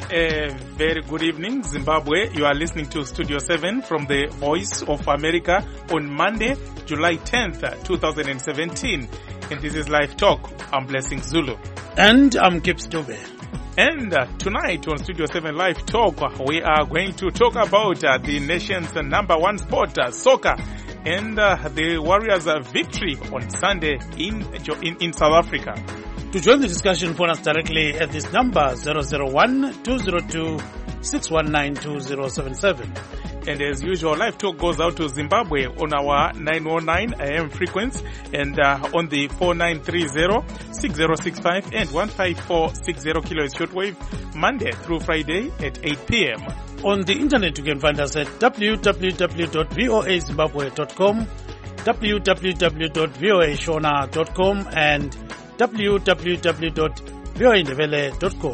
A very good evening, Zimbabwe. You are listening to Studio 7 from the Voice of America on Monday, July 10th, 2017. And this is Live Talk. I'm Blessing Zulu. And I'm Gibbs Dube. And tonight on Studio 7 Live Talk, we are going to talk about the nation's number one sport, soccer, and the Warriors' victory on Sunday in South Africa. To join the discussion, phone us directly at this number 001-202-619-2077. And as usual, Live Talk goes out to Zimbabwe on our 909 AM frequency and on the 4930, 6065 and 15460 kilohertz shortwave, Monday through Friday at 8 p.m. On the internet, you can find us at www.voazimbabwe.com, www.voashona.com, and www.voaindebele.com.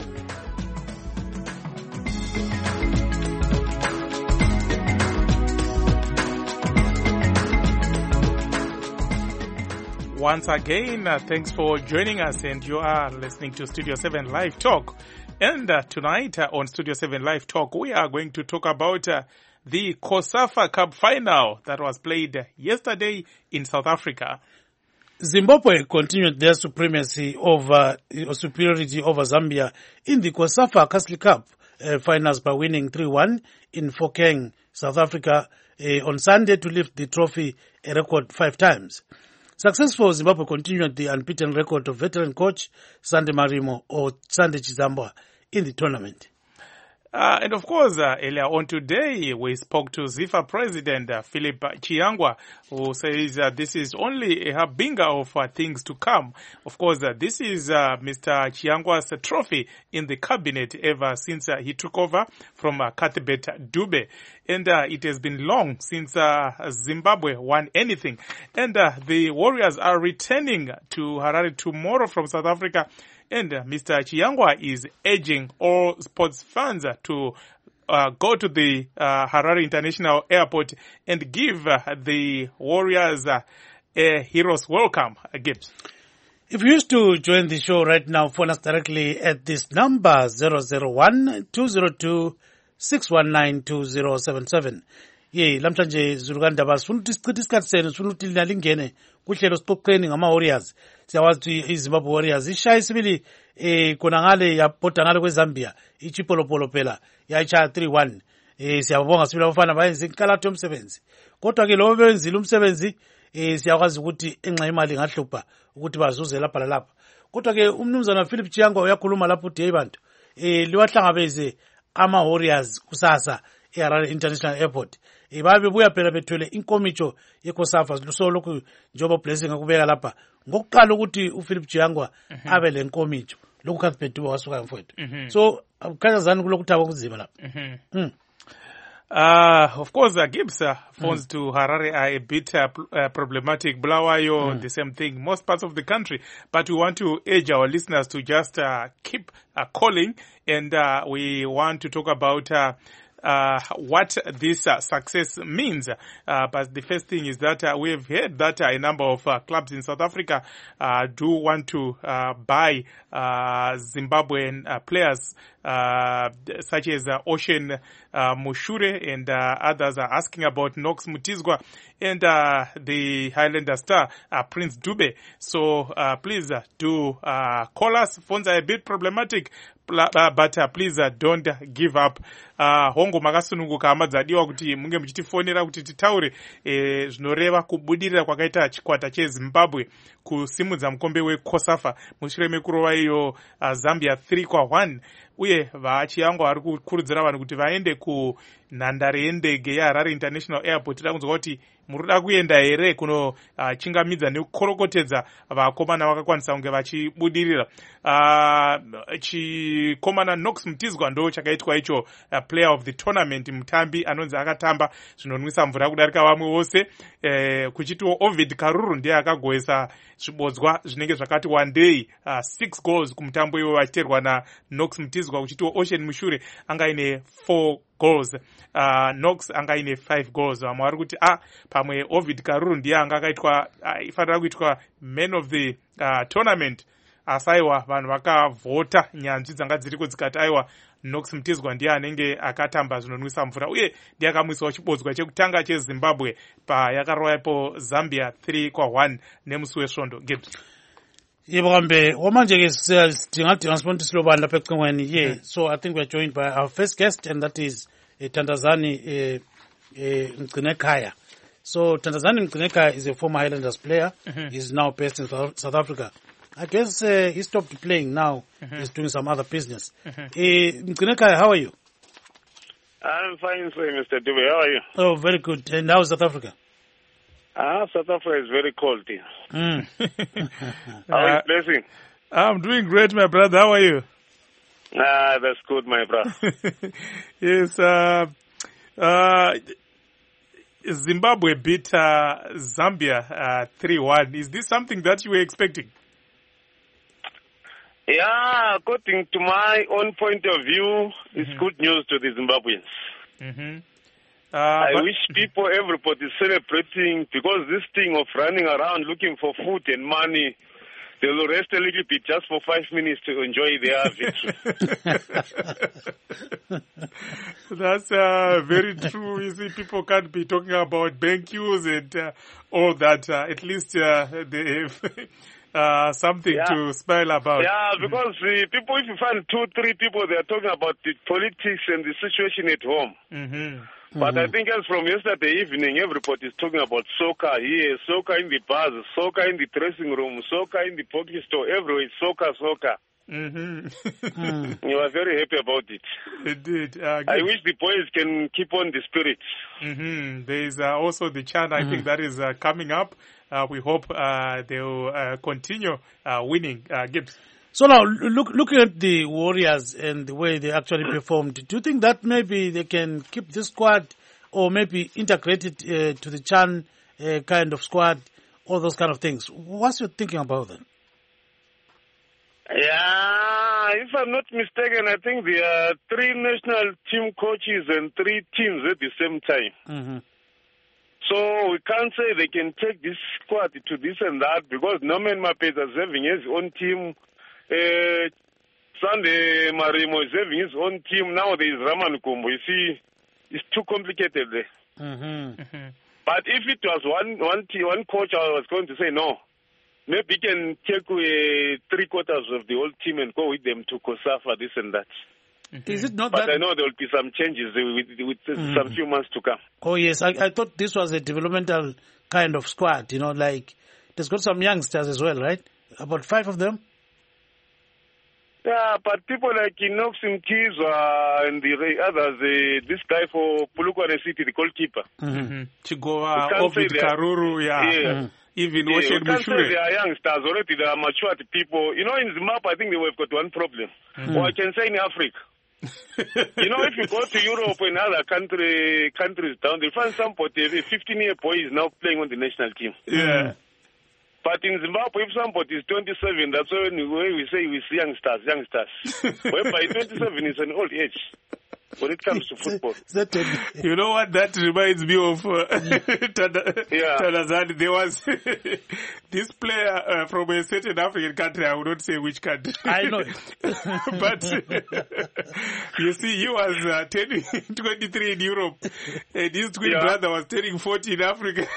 Once again, thanks for joining us, and you are listening to Studio 7 Live Talk. And tonight on Studio 7 Live Talk, we are going to talk about the COSAFA Cup final that was played yesterday in South Africa. Zimbabwe continued their superiority over Zambia in the COSAFA Castle Cup finals by winning 3-1 in Phokeng, South Africa on Sunday to lift the trophy a record 5 times. Successful Zimbabwe continued the unbeaten record of veteran coach Sande Marimo or Sande Chizambwa in the tournament. And of course, earlier on today, we spoke to ZIFA President Philip Chiyangwa, who says this is only a habinga of things to come. Of course, this is Mr. Chiyangwa's trophy in the cabinet ever since he took over from Cuthbert Dube. And it has been long since Zimbabwe won anything. And the Warriors are returning to Harare tomorrow from South Africa. And Mr. Chiyangwa is urging all sports fans to go to the Harare International Airport and give the Warriors a hero's welcome. Gibbs. If you wish to join the show right now, phone us directly at this number 001-202-619-2077. Ye lamhlanje Zurugandaba sifuna ukuthi isikhathi senu sifuna ukuthi linalingene kuhlelo siqoqeni ngama Warriors. Siyawazi ukuthi iZimbabwe Warriors ishaya isibili kona ngale yapota ngale kweZambia ichipolopolo phela yayishaya 3-1. Siyabonga sibili abafana bayenza inkalatho yomsebenzi. Kodwa ke lo benzile umsebenzi siyakwazi ukuthi enxa imali ngahlupha ukuthi bazuze lapha lalapha. Kodwa ke umnumzana Philip Chiyangwa uyakhuluma lapho uthi abantu liwahlangabeze ama Warriors kusasa eHarare International Airport. Babe buya phela bethwele inkomitsho yeCOSAFA so lokhu njoba blessing akubeka lapha ngokuqala ukuthi uPhilip Chiyangwa abe le nkomitsho lokhu Cuthbert Dube wasuka mfowethu. So akukhanyazani kulokuthi akuzima lapha. Of course, Gibbs phones to Harare are a bit problematic. Bulawayo, the same thing. Most parts of the country. But we want to urge our listeners to just keep calling. And we want to talk about what this success means. But the first thing is that we have heard that a number of clubs in South Africa do want to buy Zimbabwean players such as Ocean Mushure, and others are asking about Knox Mutizwa and the Highlander star Prince Dube. So please do call us. Phones are a bit problematic, but please don't give up. Hongo makasununguka amadzadiwa kuti munge muchitifonera kuti titaure zvinoreva kubudirira kwakaita chikwata cheZimbabwe kusimudza mukombe weCOSAFA mushure mekurova iyo Zambia 3-1. Uye vaChiyangwa vari kukurudzira vanhu kuti vaende kunhandare yendege yeHarare International Airport. Tida kunzwa kuti muruda kuenda here kuno chingamidza nekukorokotedza vakomana vakakwanisa kunge vachibudirira. Chikomana Knox Mutizwa ndo chakaitwa icho player of the tournament, mutambi anonzi akatamba zvinonwisa mvura kudarika vamwe vose. Kuchitiwo Ovid Karuru ndiye akagoesa zvibodzwa zvinenge zvakati one day 6 goals kumutambo iwo vachiterwa naKnox Mutizwa. Kuchitiwo Ocean Mushure anga ine 4 goals. Knox anga ine 5 goals. Vamwe vari kuti pamwe Ovid Karuru ndiye anga akaitwa ifanira kuitwa man of the tournament. asi aiwa vanhu vakavhota nyanzvi dzanga dziriko dzikati aiwa Knox Mtizwa ndiye anenge akatamba zvinonwisa mvura uye ndiye akamwisawo chibodzwa chekutanga cheZimbabwe payakarova ipo Zambia 3-1 nemusi wesvondo. Gibbs. Yebo kambe wamanje-ke singadinga sibona silobani lapha ecingweni. Yeah, so I think we're joined by our first guest, and that is Thandazani Mgcinekaya. So Thandazani Mgcinekaya is a former Highlanders player. He's now based in South Africa. I guess he stopped playing now. He's doing some other business. Mgcinekaya, how are you? I'm fine, sir, Mr. Dube. How are you? Oh, very good. And how's South Africa? South Africa is very cold here. How is blessing? I'm doing great, my brother. How are you? That's good, my brother. Yes, Zimbabwe beat Zambia 3-1. Is this something that you were expecting? Yeah, according to my own point of view, it's good news to the Zimbabweans. I wish people, everybody is celebrating, because this thing of running around looking for food and money, they will rest a little bit just for 5 minutes to enjoy their victory. That's very true. You see, people can't be talking about bank queues and all that. At least they have something to smile about. Yeah, because people, if you find 2-3 people, they are talking about the politics and the situation at home. But I think as from yesterday evening, everybody is talking about soccer here, soccer in the bars, soccer in the dressing room, soccer in the pocket store, everywhere, soccer. You are very happy about it. Indeed. I wish the boys can keep on the spirit. There is also the chant, I think, that is coming up. We hope they will continue winning. Gibbs. So now, looking at the Warriors and the way they actually performed, do you think that maybe they can keep this squad or maybe integrate it to the Chan kind of squad, all those kind of things? What's your thinking about that? Yeah, if I'm not mistaken, I think there are 3 national team coaches and 3 teams at the same time. So we can't say they can take this squad to this and that, because Norman Mapeza is having his own team. Sunday Marimo is having his own team. Now there is Raman Kumbo. You see, it's too complicated there. But if it was one coach, I was going to say no. Maybe he can take 3/4 of the whole team and go with them to Kosafa, this and that. Is it not but that... I know there will be some changes with some few months to come. Oh, yes. I thought this was a developmental kind of squad, like there's got some youngsters as well, right? About 5 of them? Yeah, but people like Knox Mtizwa and the others, this guy for Polokwane City, the goalkeeper. Chigoa, Ovid Karuru, even Ocean Mushure. Say they are youngsters already, they are matured people. In Zimbabwe, I think they have got one problem. Or I can say in Africa. If you go to Europe and other countries down, they find somebody, a 15-year boy is now playing on the national team. Yeah. But in Zimbabwe, if somebody is 27, that's when we say we see youngsters. Whereby 27 is an old age when it comes to football. You know what? That reminds me of Thandazani. There was this player from a certain African country. I will not say which country. I know. But you see, he was turning 23 in Europe, and his twin brother was turning 40 in Africa.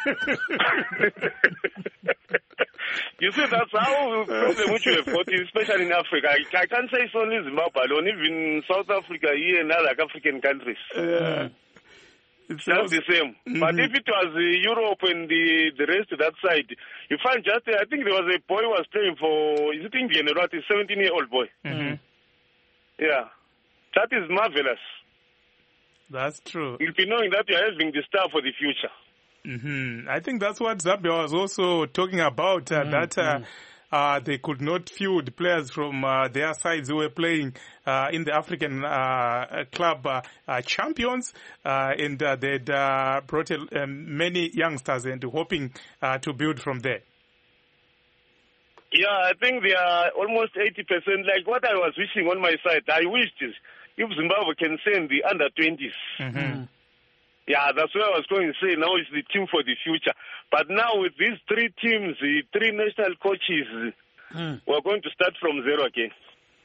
You see, that's how problem which we have got, especially in Africa. I can't say it's only Zimbabwe alone, even South Africa here and other African countries. It's just the same. But if it was Europe and the rest of that side, you find just, I think there was a boy who was playing for, is it Indian or not? A 17-year-old boy. Yeah. That is marvelous. That's true. You'll be knowing that you're having the star for the future. I think that's what Zambia was also talking about, that they could not field players from their sides who were playing in the African club champions, and they'd brought many youngsters and hoping to build from there. Yeah, I think they are almost 80%. Like what I was wishing on my side, I wished if Zimbabwe can send the under-20s. Yeah, that's what I was going to say. Now it's the team for the future. But now with these 3 teams, the 3 national coaches, we're going to start from zero again.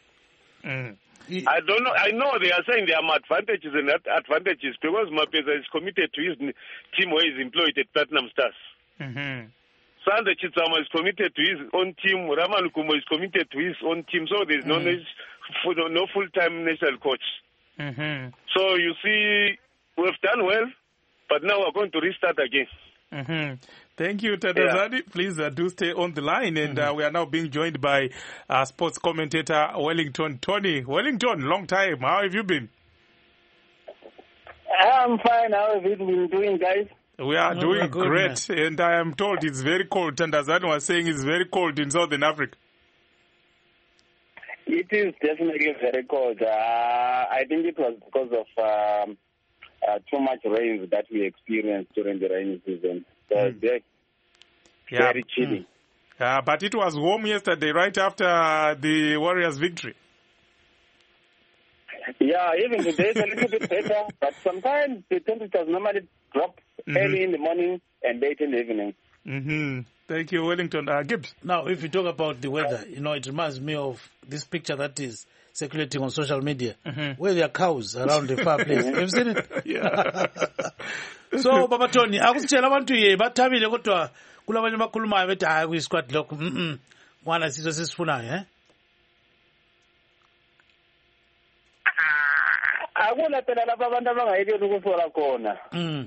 I don't know. I know they are saying there are advantages and advantages because Mapeza is committed to his team where he's employed at Platinum Stars. Sanda Chitsama is committed to his own team. Raman Kumo is committed to his own team. So there's no full-time national coach. So you see, we've done well, but now we're going to restart again. Thank you, Tandazani. Yeah. Please do stay on the line. And we are now being joined by sports commentator Wellington Tony. Wellington, long time. How have you been? I'm fine. How have you been doing, guys? We are doing great. Man. And I am told it's very cold. Tandazani was saying it's very cold in Southern Africa. It is definitely very cold. I think it was because of too much rain that we experienced during the rainy season. So very chilly. But it was warm yesterday, right after the Warriors' victory. Yeah, even today it's a little bit better. But sometimes the temperatures normally drop early in the morning and late in the evening. Thank you, Wellington. Gibbs. Now, if you talk about the weather, it reminds me of this picture that is circulating on social media, where there are cows around the fireplace. Have you seen it? Yeah. So, Baba Tony, akusitshela abantu ye bathabile kodwa kulabanye abakhulumayo bethi hayi kuyisquad lokho kwana sizo sisifunayo akuna phela lapha abantu abangayekeli ukusola khona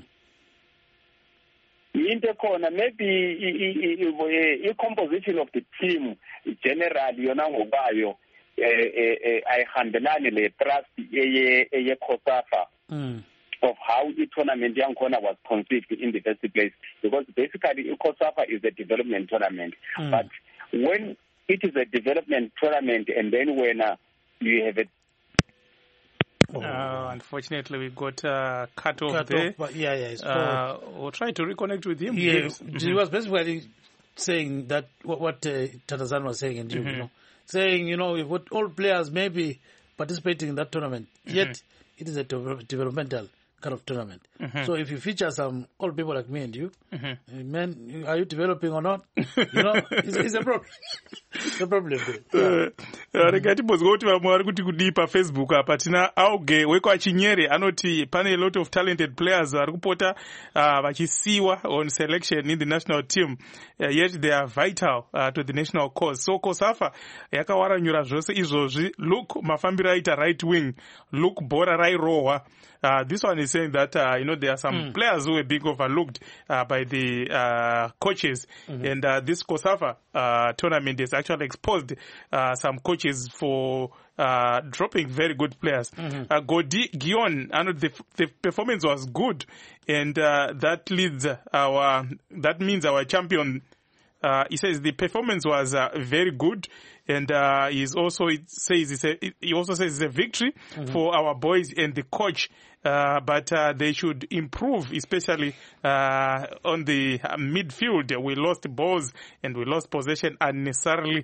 into ekhona maybe i-composition of the team generally yona ngobayo ayihambelani le trust eye-COSAFA of how the tournament yakhona was conceived in the first place, because basically COSAFA is a development tournament. But when it is a development tournament and then when you have unfortunately, we got cut off there. We'll try to reconnect with him. Yeah, he was basically saying that what Tandazani was saying, and saying, we've got all players maybe participating in that tournament, yet it is a developmental kind of tournament. So if you feature some old people like me and you, man, are you developing or not? It's a problem. It's a problem. Rekati bozgoti vamwari kuti kudipa Facebook apa tina auge weko achinyere anoti pane a lot of talented players vari kupota vachisiwa on selection in the national team, yet they are vital to the national cause. So COSAFA yakawaranyura zvose izvozvi. Look mafambiro aita right wing, look bhora rairohwa. This one is saying that there are some players who were being overlooked by the coaches, and this COSAFA tournament has actually exposed some coaches for dropping very good players. Godi Gion, the performance was good, and that means our champion. He says the performance was very good, and he also says it's a victory for our boys and the coach. But they should improve, especially on the midfield. We lost balls and we lost possession unnecessarily.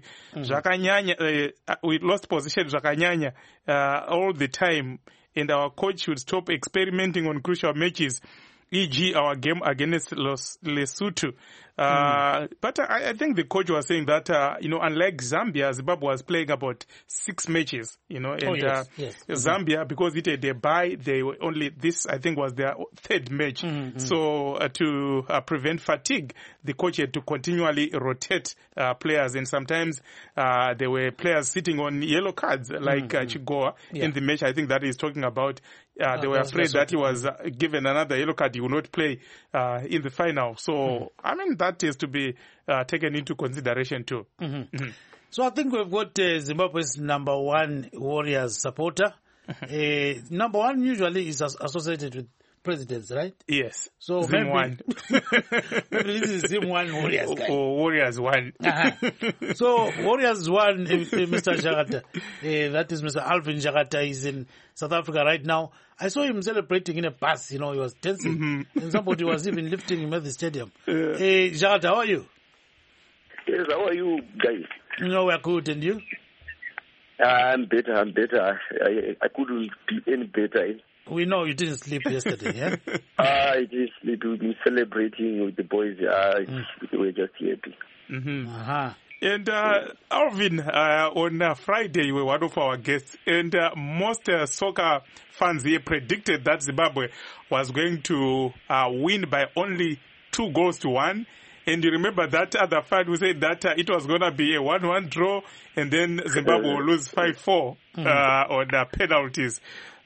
We lost possession all the time, and our coach should stop experimenting on crucial matches, e.g. our game against Lesotho. But I think the coach was saying that, unlike Zambia, Zimbabwe was playing about 6 matches, and Zambia, because it had a bye, they were only, this I think was their 3rd match. So to prevent fatigue, the coach had to continually rotate players, and sometimes there were players sitting on yellow cards, like Chigoa in the match. I think that he's talking about. They were afraid that he was given another yellow card, he would not play in the final. So, that is to be taken into consideration too. So I think we've got Zimbabwe's number 1 Warriors supporter. Number 1 usually is associated with presidents, right? Yes. So Zim maybe this is Zim 1 Warriors guy. Or Warriors 1. So Warriors 1, Mr. Jagata, that is Mr. Alvin Jagata, is in South Africa right now. I saw him celebrating in a bus, he was dancing, and somebody was even lifting him at the stadium. Hey, Jagata, how are you? Yes, how are you guys? We're good, and you? I'm better. I couldn't be any better. We know you didn't sleep yesterday, yeah? I didn't sleep. We've been celebrating with the boys. We were just happy. And Alvin, on Friday, you were one of our guests, and most soccer fans here predicted that Zimbabwe was going to win by only 2-1. And you remember that other fan who said that it was going to be a 1-1 draw, and then Zimbabwe will lose 5-4 on penalties.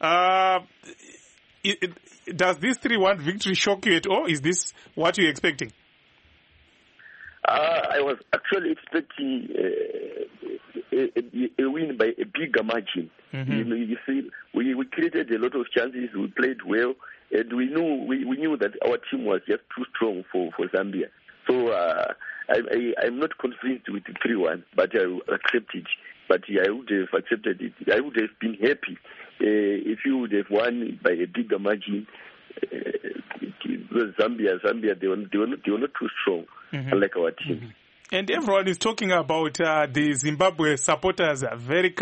Does this 3-1 victory shock you at all? Is this what you're expecting? I was actually expecting a win by a bigger margin. You see, we created a lot of chances. We played well, and we knew that our team was just too strong for Zambia. So I'm not convinced with the 3-1, but I will accept it. But I would have accepted it. I would have been happy if you would have won by a bigger margin. Zambia, they were not too strong, unlike our team. And everyone is talking about the Zimbabwe supporters are very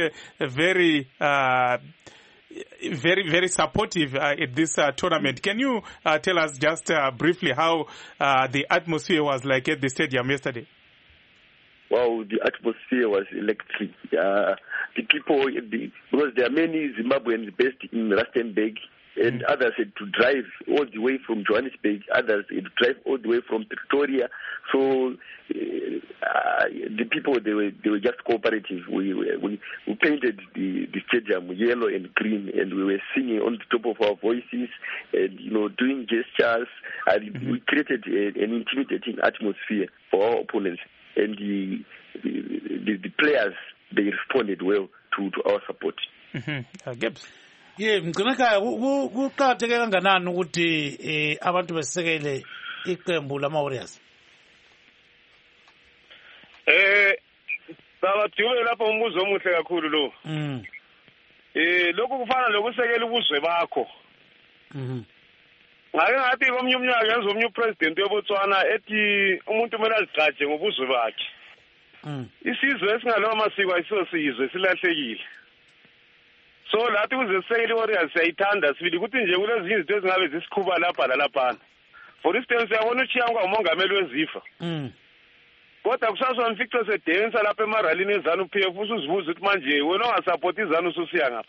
supportive at this tournament. Can you tell us just briefly how the atmosphere was like at the stadium yesterday? Wow, the atmosphere was electric. The people, because there are many Zimbabweans based in Rustenburg, and others had to drive all the way from Johannesburg, others had to drive all the way from Pretoria. So the people, they were just cooperative. We painted the stadium yellow and green, and we were singing on the top of our voices and, doing gestures. And we created an intimidating atmosphere for our opponents. And the players, they responded well to our support. Gibbs. Mgcineka kuqakatheke kanganani ukuthi abantu besekele iqembu lama-Warriors? Sabathiwe lapho umbuzo omuhle kakhulu lo. Lokhu kufana lokusekela ubuzwe bakho. Ngake ngathi komnye umnyaka yenza omnye upresident weBotswana ethi umuntu kumele azigcaje ngobuzwe bakhe. Isizwe esingalawo masiko ayisiso sizwe silahlekile. So lathi kuzesekela iWarriors siyayithanda sibili ukuthi nje kulezi izinto ezingabe zisikhuba lapha lalaphana. For instance uyabona uChiyangwa umongameli wezifa. Kodwa kusaswa mfixo sedensa lapha emaralini eZANU PF usuzibuza ukuthi manje wena ongasupport iZANU ususiya ngapha.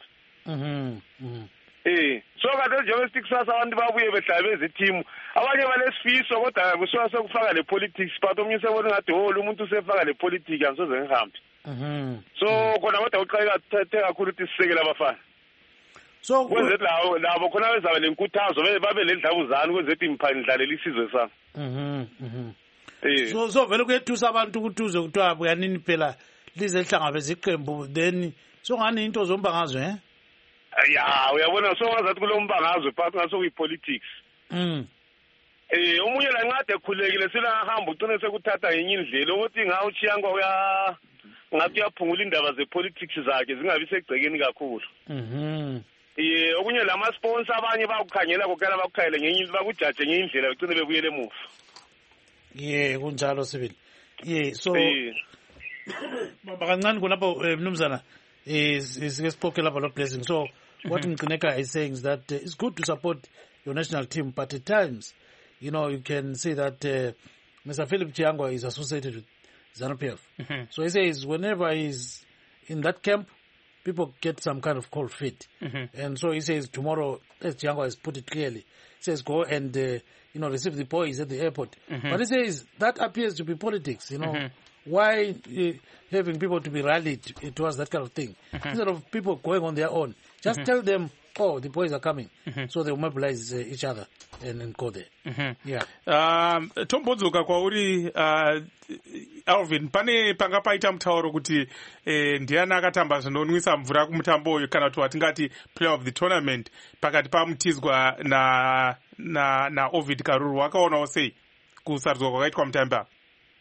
So kade njengoba kusasa abantu babuye behlala bezithimu abanye balesifiso kodwa kusuka sekufaka le politics but omnye sebona ngathi umuntu usefaka le politics angisoze ngihambe. So khona kodwa uqhayeka kakhulu ukuthi sisekele abafana. So kwenze labo khona bezaba lenkuthazo babe lendlavuzana kwenze ukuthi imphani isizwe sami. So vele kuyethusa abantu ukuthi uze kuthiwa buyanini phela lize lihlangabeze iqembu then so ngani into zomba ngazwe uyabona so ngazathi kulombangazwe phakathi ngaso kuyipolitics. Omunye la ncade ekhulekile silahamba ucine sekuthatha ngenye indlela ukuthi ngawo uChiyangwa ngathi uyaphungula indaba zepolitics zakhe zingabi segcekeni kakhulu. Okunye lama sponsor abanye bakukhangela kokela bakukhayele ngenye indlela bakujaje ngenye indlela ucine bebuyele emuva. Kunjalo sibili. So baba kancane kulapho mnumzana sike lapha lo blessing. So what Mgcineka is saying is that it's good to support your national team, but at times, you can see that Mr. Philip Chiyangwa is associated with ZANU PF. So he says whenever he's in that camp, people get some kind of cold feet. And so he says tomorrow, as Chiyangwa has put it clearly, he says go and receive the boys at the airport. But he says that appears to be politics. Why having people to be rallied towards that kind of thing instead of people going on their own? Just tell them, the boys are coming, so they will mobilize each other and go there. Tombodzoka kwauri Alvin, panga paita mutauro kuti ndiani akatamba zvinonwisa mvura kumutambo uyu kana kuti watingati player of the tournament pakati paMutizwa na Ovid Karuru. Wakaonawo sei kusarudzwa kwakaitwa mutambo apa?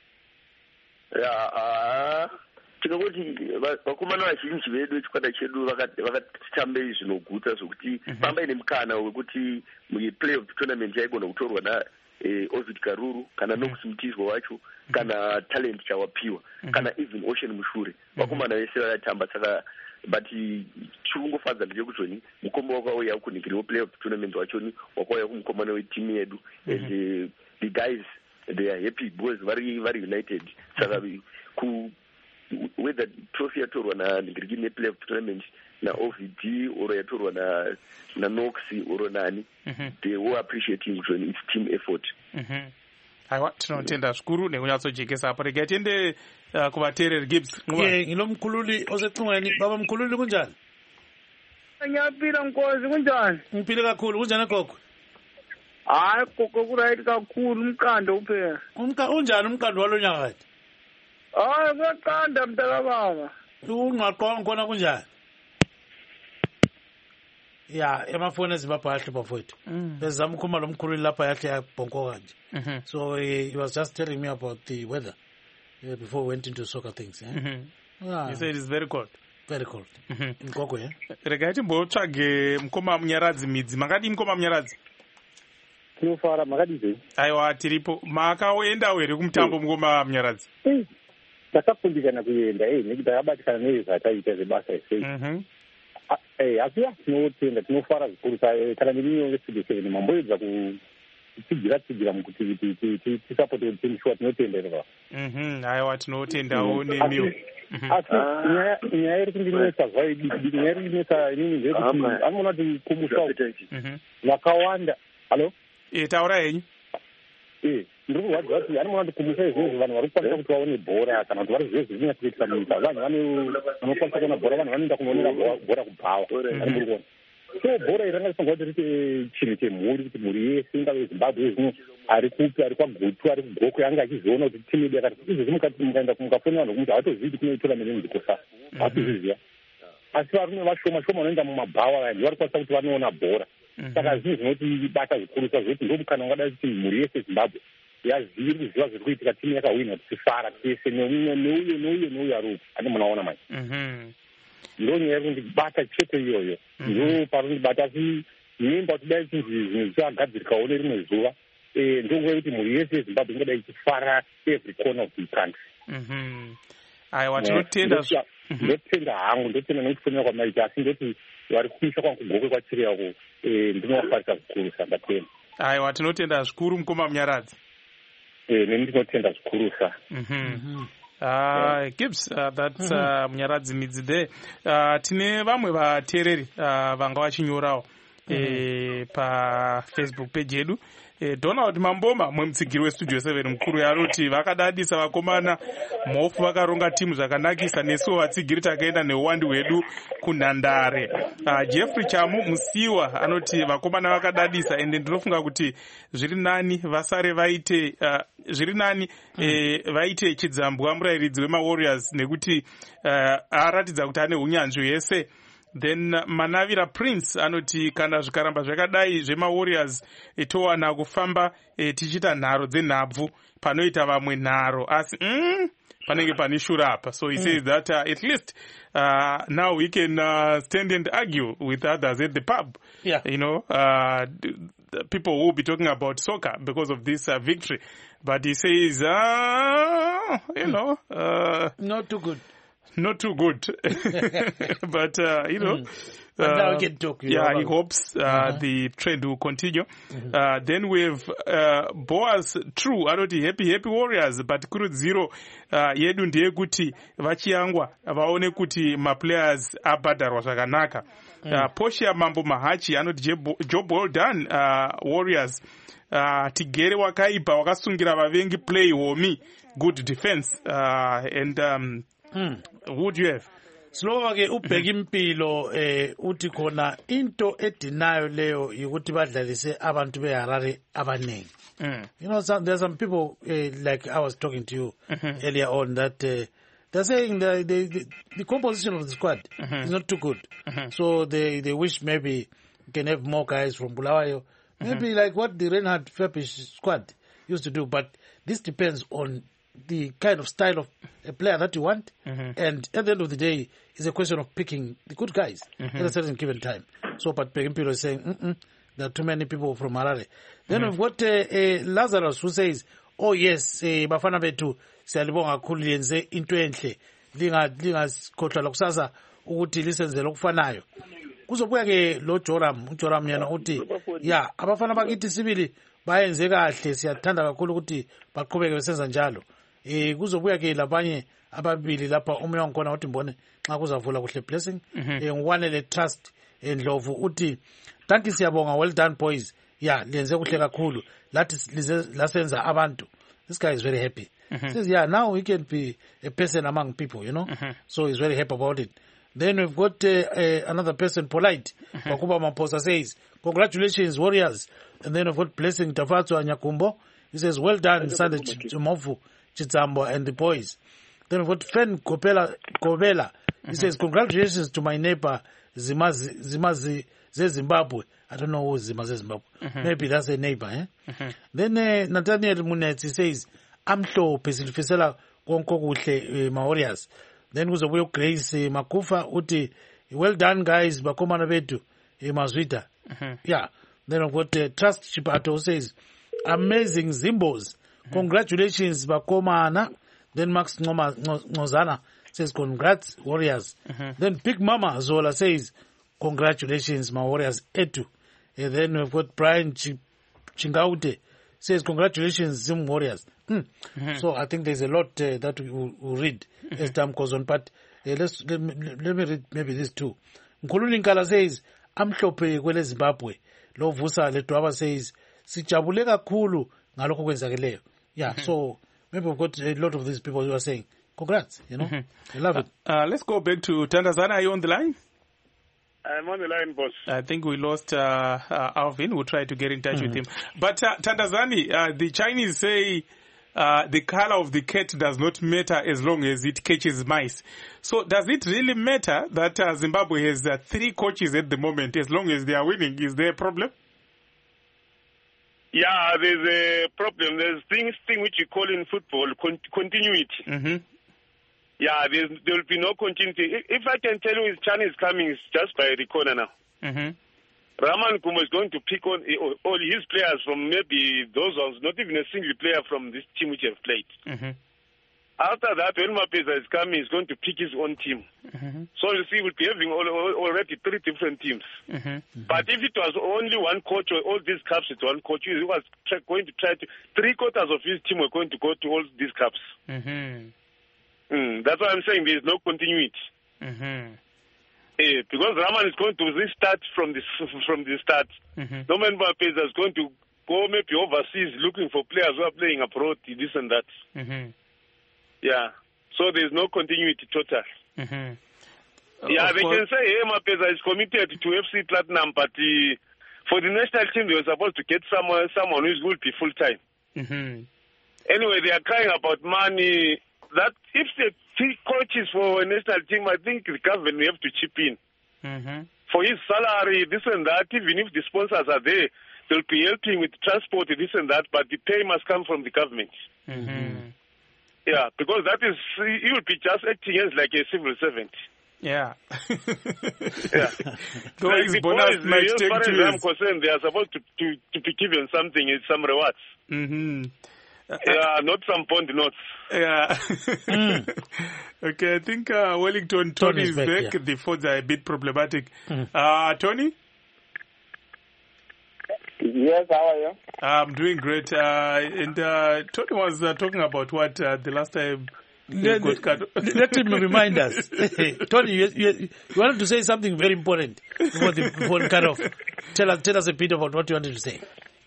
Tinoti vakomana vazhinji vedu vechikwata chedu vakatambe zvinoguta zvokuti pamba ine mukana wekuti muplay of the tournament yaigona kutorwa naOvid Karuru kana Nox Mutizwa wacho kana talent chawapiwa kana even Ocean Mushure. Vakomana vese vakatamba saka but chikungofadza ndechekuti mukombo wakauya kunikiriwo play of the tournament wachoni wakauya kumukomana wetimu yedu and the guys they are happy because very very united. Saka whether trophy yatorwa naNgiriki Neplay tournament naOVD or yatorwa naNox or nani, they were appreciating its team effort. Aiwa, tinotenda zvikuru nekunyatsojekesa apo. Regai tiende kuvateereri Gibbs. Ngilo mkhululi osecingweni. Baba mkhululi kunjani? Ngiyaphila Nkosi, kunjani? Ngiphile kakhulu, kunjani gogo? Hayi gogo kuright kakhulu, umqando uphela. Unjani umqando walonyaka kathi? Hayi kuyaqanda mntaka baba. Ungaqwa ngkhona kunjani? Ya, emafoni eZimbabwe ayahlupha mfowethu. Bezama ukukhuluma lo mkhululi lapha yahle yabhonkoka nje. So he was just telling me about the weather before we went into soccer things. He said it's very cold. Very cold. Ngoko Regai timbotsvage mukoma Munyaradzi midzi. Makadi mukoma Munyaradzi? Tinofara makadizei. Aiwa, tiripo. Makaendawo here kumutambo mukoma Munyaradzi? Takafundikana kuenda nekuti takabatikana nezvataita zvebasa isei. Asi tinotenda, tinofara zvikuru kana neminyo yeCD7 mamboedza kutsigira mukuti tisapote team sure tinotenda ira. Aiwa, tinotendawo nemiwo. Asi nyaya iri kundinetsa nyaya iri kundinetsa inini ndeyekuti anoona kuti kumusha vakawanda. Halo? Taura henyu. Ndiri kurwadza kuti anoona kuti kumusha izvozvo vanhu vari kukwanisa kuti vaone bhora kana kuti vari zvese zvinyatsokuitisa munyika. Vanhu vanokwanisa kuona bhora, vanhu vanoenda kunoonera bhora kubhawa. Muri kuona. So bhora iri rangarisonga kuti rite chinhu chemhuri, kuti mhuri yese ingave Zimbabwe zvino ari kupi, ari kwaGutu, ari kuGokwe, anga achizoona kuti timu yedu yakati izvezvi mukaenda mukafonera vanhu kuti havatozivi kuti kune tournament inozikosa. Hatizviziva. Asi varume vashoma vanoenda mumabhawa vaya vari kwanisa kuti vanoona bhora. Saka zvinhu zvinotibata zvikurusa zvekuti ndomukana ungadai kuti mhuri yese Zimbabwe yazive kuziva zviri kuitika, timu yakawina, tifara tese neuyo ari uku ane munaona mai. Ndo nyaya kundibata chete iyoyo. Ndo parundibata asi nyemba kuti dai zvinhu zvichagadzirikawo nerimwe zuva. Ndonguva kuti mhuri yese Zimbabwe ingadai ichifara every corner of the country. Aiwa, tinotenda. Ndotenda hangu, ndotenda nekufonera kwamaita, asi ndoti vari kumisha kwangu kuGokwe kwachiriyako ndinovafarisa zvikuru sandatenda. Aiwa, tinotenda zvikuru mukoma Munyaradzi. Neni ndinotenda zvikurusa. Gibbs, that's Munyaradzi midzi there. Tine vamwe vateereri vanga vachinyorawo paFacebook page yedu. Donald Mamboma mumutsigiri weStudio 7 mukuru yaroti vakadadisa vakomana mhofu vakaronga timu zvakanakisa, nesuwo vatsigiri takaenda neuwandu hwedu kunhandare. Jeffrey Chamu musiwa anoti vakomana vakadadisa ende ndinofunga kuti zviri nani vasare vaite zviri nani vaite chidzambwa murayiridzi wemaWarriors nekuti aratidza kuti ane unyanzvi hwese. Then Manavira Prince anoti kana zvikaramba zvakadai zvemaWarriors towana kufamba tichita nharo dzenhabvu panoita vamwe nharo, asi panenge pane shura apa. So he says that at least now we can stand and argue with others at the pub. Yeah. You know, people will be talking about soccer because of this victory. But he says, you know, not too good. Not too good. But, you know, now we can talk, he hopes the trend will continue. Then we have Boaz True, anoti happy Warriors, but kuri zero yedu ndiye kuti vachiangwa vaone kuti maplayers abhadharwa zvakanaka. Poshia Mambo Mahachi anoti job well done Warriors. Tigere wakaipa wakasungira vavengi play homi, good defense. And who do you have? Slowa ke ubheka impilo uthi khona into edinayo leyo ukuthi badlalise abantu beHarare abanengi. You know, there's some people like I was talking to you earlier on that they're saying the composition of the squad is not too good. So they wish maybe you can have more guys from Bulawayo. Maybe like what the Reinhard Feppisch squad used to do, but this depends on the kind of style of a player that you want, and at the end of the day, it's a question of picking the good guys at a certain given time. So, but Pegimpilo is saying, there are too many people from Harare. Then we've got Lazarus who says, oh yes, Bafana Betu, siyalibonga kakhulu yenze into enhle, lingasikhohlwa lokusasa ukuthi lisenze lokufanayo. Kuzobuya ke lo Joram yena uthi, ya, abafana bakithi sibili bayenze kahle, siyathanda kakhulu ukuthi baqhubeke besenza njalo. kuzobuya ke labanye ababili lapha omunye wangikhona uthi mbone nxa kuzavula kuhle blessing ngwanele trust Ndlovu uthi thank you siyabonga well done boys liyenze kuhle kakhulu lathi lasenza abantu. This guy is very happy. Says now he can be a person among people, so he's very happy about it. Then we've got another person, Polite Bakuba Mamposa, says congratulations Warriors. And then we've got Blessing Tafatsu Anyakumbo. He says well done Sande Chimofu Chitsambo and the boys. Then we've got Fen Kobela. He says congratulations to my neighbor Zimazi Zimbabwe. I don't know who Zimazi Zimbabwe. Maybe that's a neighbor. Then Nathaniel Munetsi says amhlophe silifisela konke kuhle Warriors. Then kuzobuya Grace Makufa uthi well done guys bakomana bethu Mazwita. Then we've got Trust Chipato says amazing Zimbos. Congratulations bakomana. Then Max Ngozana says congrats Warriors. Then Big Mama Zola says congratulations my Warriors etu. And then we've got Brian Chingaute says congratulations Zim Warriors. So I think there's a lot that we will read as time goes on, but let me read maybe these two. Nkululi Nkala says amhlophe kwele Zimbabwe. Lo Vusa Letwaba says sijabule kakhulu ngalokho kwenzakeleyo. So maybe we've got a lot of these people who are saying congrats, I love it. Let's go back to Tandazana. Are you on the line? I'm on the line, boss. I think we lost Alvin. We'll try to get in touch with him. But Tandazani, the Chinese say the color of the cat does not matter as long as it catches mice. So does it really matter that Zimbabwe has 3 coaches at the moment as long as they are winning? Is there a problem? Yeah, there's a problem. There's thing which you call in football continuity. Yeah, there will be no continuity. If I can tell you, China is coming, it's just by the corner now. Raman Kumo is going to pick on all his players from maybe those ones, not even a single player from this team which have played. After that, when Mapeza is coming, he's going to pick his own team. So you see, we'll be having already 3 different teams. But if it was only one coach or all these cups with one coach, he was going to try to, 3/4 of his team were going to go to all these cups. That's why I'm saying there is no continuity. Because Raman is going to restart from the start. Norman Mapeza is going to go maybe overseas looking for players who are playing abroad, this and that. So there is no continuity total. They can say, hey, Mapeza is committed to FC Platinum, but for the national team, they were supposed to get someone who will be full-time. Anyway, they are crying about money. That if the 3 coaches for a national team, I think the government will have to chip in. For his salary, this and that, even if the sponsors are there, they'll be helping with transport, this and that, but the pay must come from the government. Because that is, he will be just acting as like a civil servant. So his bonus might take 2 years. As far as I'm concerned, they are supposed to be given something, some rewards. Not some bond notes. Okay, I think Wellington Tony is back. The phones are a bit problematic. Tony? Yes, how are you? I'm doing great. And Tony was talking about what the last time. Let him remind us. Tony, you wanted to say something very important before the cut off. Tell us a bit about what you wanted to say.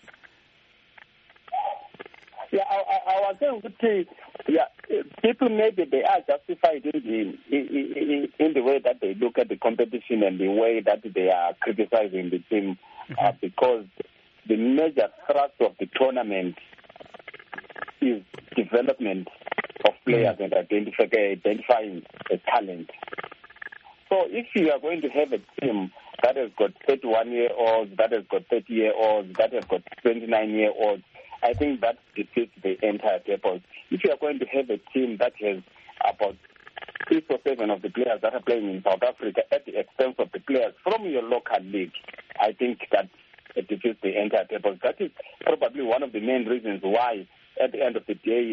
I was saying, people maybe they are justified in the way that they look at the competition and the way that they are criticizing the team, because the major thrust of the tournament is development of players and identifying a talent. So if you are going to have a team that has got 31-year-olds, that has got 30-year-olds, that has got 29-year-olds, I think that defeats the entire purpose. If you are going to have a team that has about 6 or 7 of the players that are playing in South Africa at the expense of the players from your local league, I think that it defeats the entire purpose. That is probably one of the main reasons why, at the end of the day,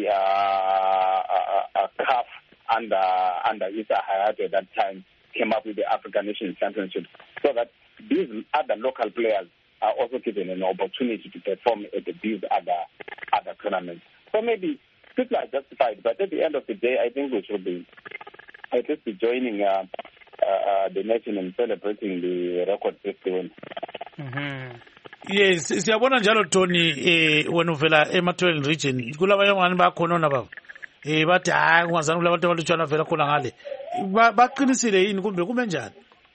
CAF under Issa Hayatou at that time came up with the African Nations Championship, so that these other local players are also given an opportunity to perform at these other tournaments. So maybe people are justified. But at the end of the day, I think we should be at least be joining the nation in celebrating the record 51. Yes, siyabona njalo Tony wena uvela eMathweni region kulabanye ngani bakhona baba bathi hayi ungazani kula bantu abalutshwana vela khona ngale baqinisile yini kumbe kume njani?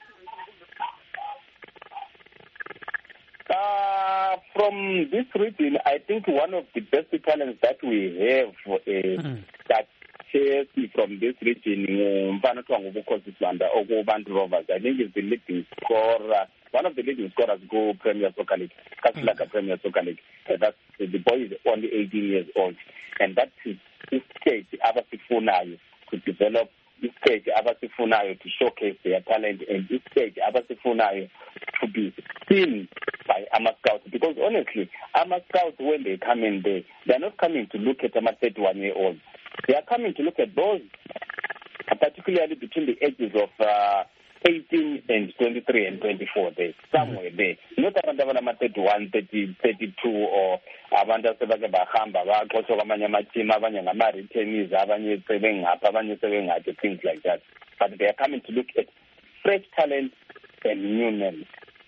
From this region, I think one of the best talents that we have that shares from this region, Mfana Twangubukosi Swanda or Bantu Rovers, I think is the leading scorer, one of the leading scorers go Premier Soccer League, Kaslaka Premier Soccer League. That's the boy is only 18 years old, and that is this stage Abasifunayo to develop. This stage Abasifunayo to showcase their talent, and this stage Abasifunayo to be seen by AMA Scouts. Because honestly, AMA Scouts, when they come in there, they're not coming to look at AMA 31-year-olds. They are coming to look at those, particularly between the ages of 18 and 23 and 24 there, somewhere there. Not abantu 31, 30, 32 or abantu asebake bahamba baxoxa kwamanye amateam, abanye ngama-returnees, abanye sebengapha, abanye sebengaphi, things like that. But they are coming to look at fresh talent and new names.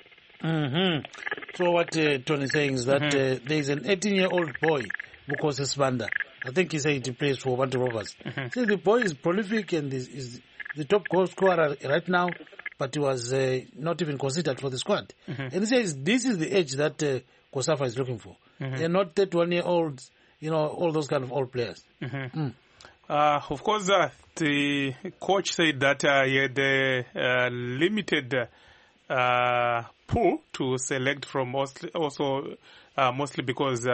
So what Tony is saying is that there is an 18-year-old boy, Bukosi Swanda. I think he said he plays for Bantu Rovers. So the boy is prolific and is the top goal scorer right now, but he was not even considered for the squad. And he says this is the age that COSAFA is looking for. They're not 31-year-olds, all those kind of old players. Of course, the coach said that he had a limited pool to select from, mostly because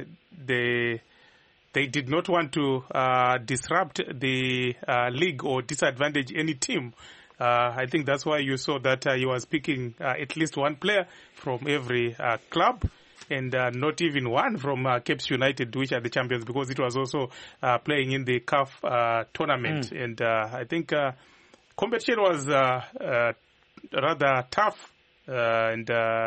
they did not want to disrupt the league or disadvantage any team. I think that's why you saw that he was picking at least one player from every club, and not even one from Capes United, which are the champions, because it was also playing in the CAF tournament. And I think competition was rather tough. And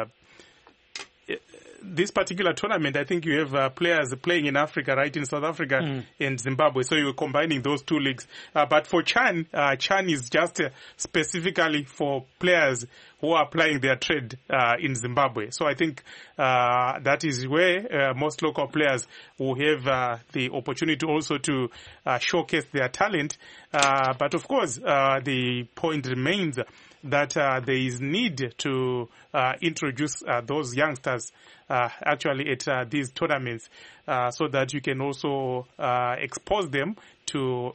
this particular tournament, I think you have players playing in Africa, right, in South Africa and Zimbabwe. So you're combining those two leagues. But for Chan is just specifically for players who are applying their trade in Zimbabwe. So I think that is where most local players will have the opportunity also to showcase their talent. But of course, the point remains that there is need to introduce those youngsters actually at these tournaments so that you can also expose them to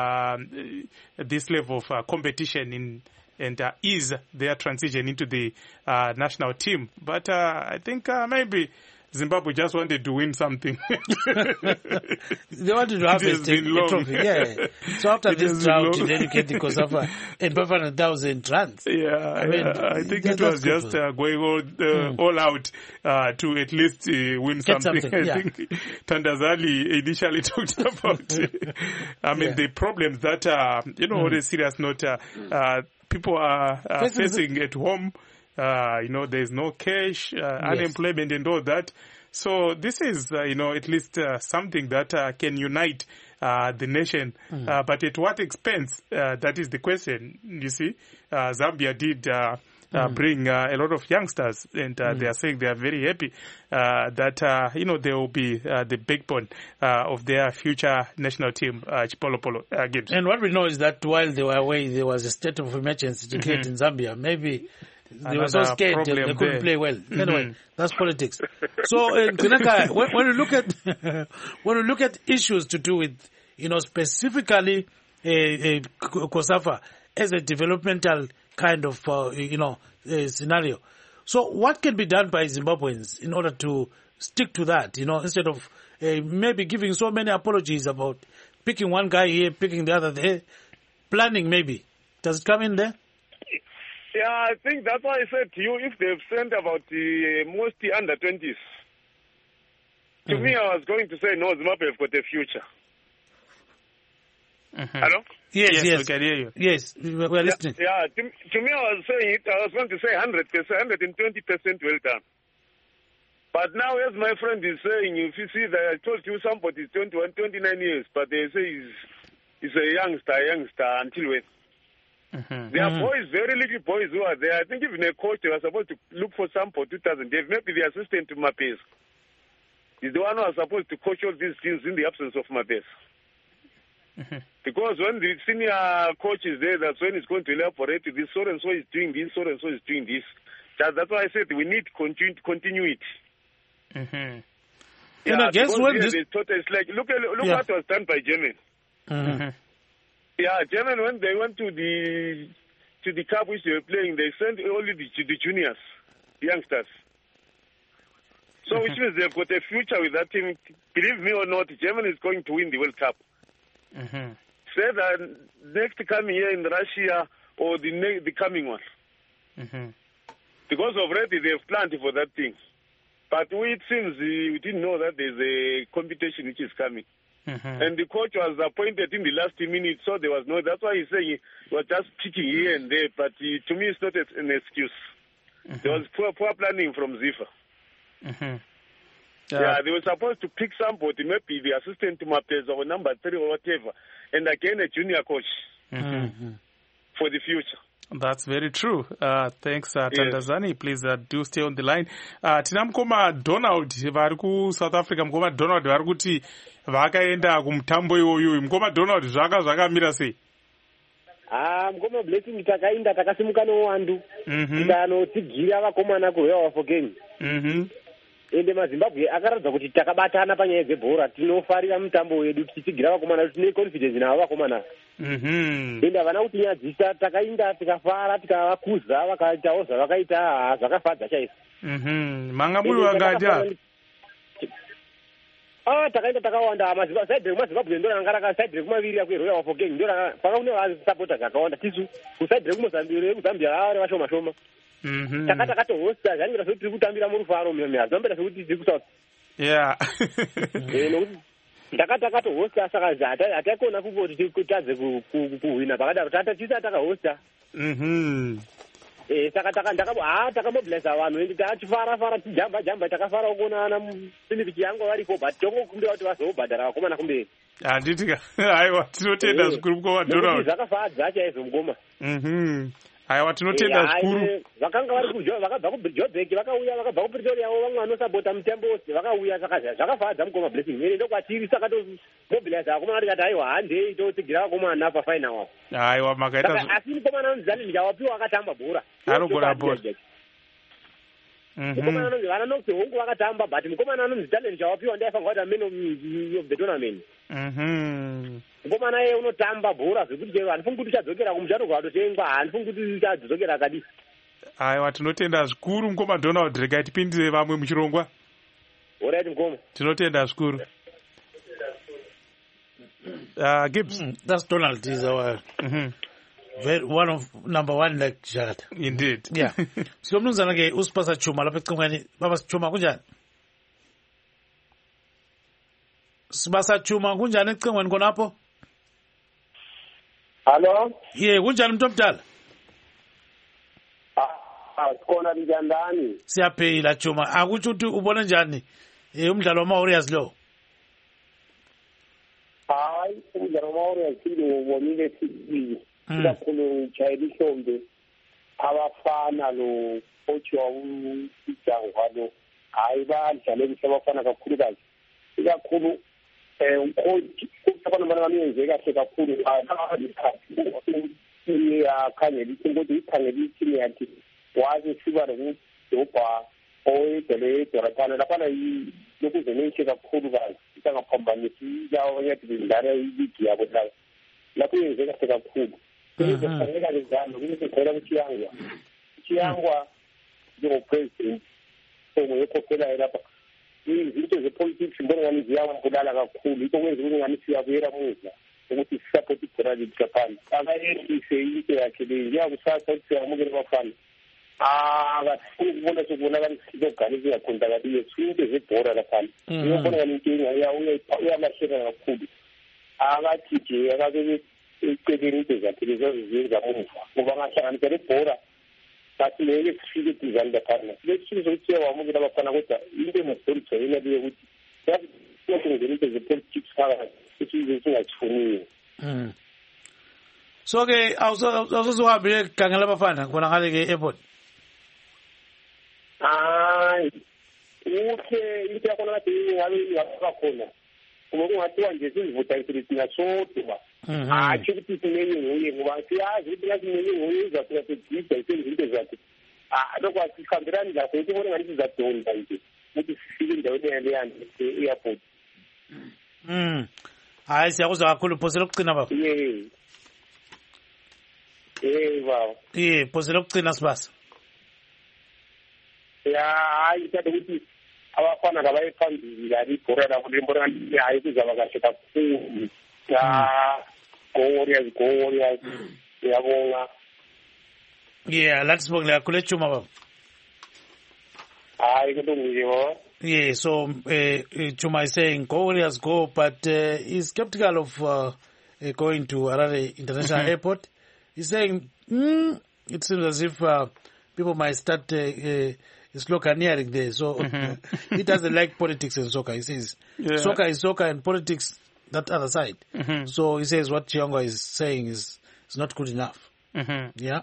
this level of competition and ease their transition into the national team. But I think maybe Zimbabwe just wanted to win something. They wanted to have a trophy. Yeah. So after this drought, to dedicate the COSAFA and 500,000 runs. Yeah, I think it was just going all out to at least win something. I think Tandazali initially talked about. The problems that on a serious note, people are facing at home. There's no cash, unemployment and all that. So this is, at least something that can unite the nation. But at what expense? That is the question. You see, Zambia did bring a lot of youngsters, and they are saying they are very happy that, they will be the backbone of their future national team, Chipolopolo Gibbs. And what we know is that while they were away, there was a state of emergency declared in Zambia. Maybe they were so scared they couldn't play well. Anyway, that's politics. So, Tinaka, when you look at issues to do with, specifically COSAFA as a developmental kind of, scenario. So, what can be done by Zimbabweans in order to stick to that? Instead of maybe giving so many apologies about picking one guy here, picking the other there, planning maybe. Does it come in there? Yeah, I think that's why I said to you, if they've sent about most under-20s, to me I was going to say, no, Zimbabwe have got a future. Hello? Yes, we can hear you. Yes, we're listening. Yeah, to me I was going to say 100%, 120% well done. But now, as my friend is saying, if you see that I told you somebody is 21, 29 years, but they say he's a youngster until when? There are boys, very little boys who are there. I think even a coach, they were supposed to look for some for 2000. They've maybe the assistant to Mapes. He's the one who was supposed to coach all these teams in the absence of Mapes. Because when the senior coach is there, that's when he's going to elaborate this, so and so is doing this, so and so is doing this. That's why I said we need continuity. And Yeah, I guess because when here this... they thought it's like, look Yeah. what was done by Germany. Yeah, Germany, when they went to the cup which they were playing, they sent only the juniors, youngsters. So which means they've got a future with that team. Believe me or not, Germany is going to win the World Cup. Say that next coming year in Russia or the coming one. Because already they've planned for that thing. But it seems we didn't know that there's a competition which is coming. And the coach was appointed in the last minute, so there was no... That's why he's saying he was just picking here and there, but to me it's not an excuse. There was poor planning from Zifa. Yeah, they were supposed to pick somebody, maybe the assistant to Mapes or number 3 or whatever, and again a junior coach for the future. That's very true. Thanks, Tandazani. Please do stay on the line. Tina mukoma Donald vari South Africa. Mukoma Donald vari kuti vakaenda kumutambo iwoyu. Mukoma Donald zvakamira sei? Mukoma Blessing takaenda takasimuka nowandu. Tikanotsigira vakomana kuRoyal Bafokeng. Ende maZimbabwe akaratidza kuti takabatana panyaya dzebhora, tinofarira mutambo wedu tichitsigira vakomana, tine confidence navo vakomana. Ende havana kutinyadzisa, takainda tikafara tikavakuza vakaitawo zvavakaita, zvakafadza chaizvo. Manga muri vangati? Takaenda takawanda, saidhi rekumaZimbabwe ndo ranga saidhi rekumaviri kweRoyal Bafokeng ndo pakune vasupporters vakawanda, tisu kusaidhi rekuzambia vari vashoma shoma. Takatohosta zvangira zvekuti tiri kutambira murufaro zambira zvekuti tiri kusouth. Yeah. Takatohosta saka hataikona kuti tadze kuhwina pakadaro tisa takahosta. Saka takamobiliza vanhu ende tachifara tijamba takafara kuonana Philip yangu varipo but tongokumbira kuti vazobhadhara vakomana kumberi. Handitika aiwa tinotenda zvikuru mukoma Donald. Zvakafadza chaizvo mukoma. Aiwa tinotenda zvikuru. Vakanga vakabva kuJoburg vakauya vakabva kuPretoria vamwe vanosapota mutambo wose vakauya saka zvakafadza mukoma Blessing. Ende ndokwatiri saka tomobiliza vakomana tikati aiwa handei totsigira vakomana pafaina wavo. Aiwa makaita asi mukomana unzani ndichawapiwa akatamba bhora. Anogona bhora. Mukomana anonzi vana nokuti hongu vakatamba but mukomana anonzi talent chawapiwa ndaifanga kuti man of the tournament. Mukomana iye unotamba bhora zvekuti handifungi kuti uchadzokera kumuchato kwadotengwa, handifungi kuti uchadzokera akadii. Aiwa tinotenda zvikuru mukoma Donald, regai tipindire vamwe muchirongwa. Alright mukoma. Tinotenda zvikuru. Gibbs. That's Donald is our one of number one like Jakarta. Indeed. Yeah. So mnumzana ke usipasa chuma lapha ecingweni. Baba chuma kunjani? Sibasa chuma kunjani ecingweni khonapho? Hello? Yeah, kunjani mntu omdala? Sikhona njani? Siyaphila chuma. Akutsho ukuthi ubona njani umdlalo wama-Warriors lo? Hayi, umdlalo wama-Warriors wonile TV. Kakhulu Jayeli Hlombe, abafana lo coach wawujangwa lo. Hayi badlale kuhle abafana kakhulukazi. Ikakhulu ucoach usabona bana bamenze kahle kakhulu. Yakhangela ukuthi ikhangela ithini yakhe. Wazi siba nokudobha oyedele Jonathan lapha lokuzenishe kakhulu kazi. Isangaphambanisi yawo yathi indala iligi yabo la. Lapho yenze kahle kakhulu. Kufanele njalo kuyiphela kuchiyangwa. Kuchiyangwa njengopresident ngiyekhokhela lapha. Izinto zepolitics ngibona ngani ziyambulala kakhulu. Into kwenza ukuthi ngani siyabuyela muva ukuthi support iGoral Japan. Akayehlise into yakhe le ngiyakusasa ukuthi siyamukela abafana. Akufuna ukubona ukuthi lokugani ziyakhondakaliwe into zebhora lapha. Ngiyabona ngani inkinga uyamashela kakhulu. Akathi nje akabeke eceleni into zakhe lezo zizenza muva ngoba ngahlanganisela ibhora but ngeke sifike eduzane laphana lesizokuthiya wamukela abafana kodwa into emazidolisa yinale yokuthi kungena into ze-politics phakathi isizwe singasifuniyo. So-ke awusozuhambe gangela abafana khona ngale-ke e-airport? Hayi, ukhe into yakhona kade ingaba khona kuma kungathiwa nje sizivotayisile thina sodwa hatsho ukuthi sinenye nguye ngoba siyazi ukuthi nasinenye nguye uzafika sedida isenze into zakhe lokho asihambelani lakho ukuthi ubone ngathi sizadonda nje ukuthi sifike endaweni yaleyana e-airport. Hayi, siyakuzwa kakhulu. Phose lokugcina baba. Baba. Phose lokugcina sibasa. Hayi, ngithanda ukuthi abafana kabaye phambili la libhora labo lembona hayi kuzaba kahle kakhulu. Go Warriors. Ngiyabonga. Lathi sibonge kakhulu ejuma baba. Hayi kulungile baba. So Chuma is saying go Warriors go, but he's skeptical of going to Harare International Airport. He's saying it seems as if people might start sloganeering there. So he doesn't like politics and soccer. He says soccer is soccer and politics that other side. So he says what Chiongo is saying is not good enough. Yeah.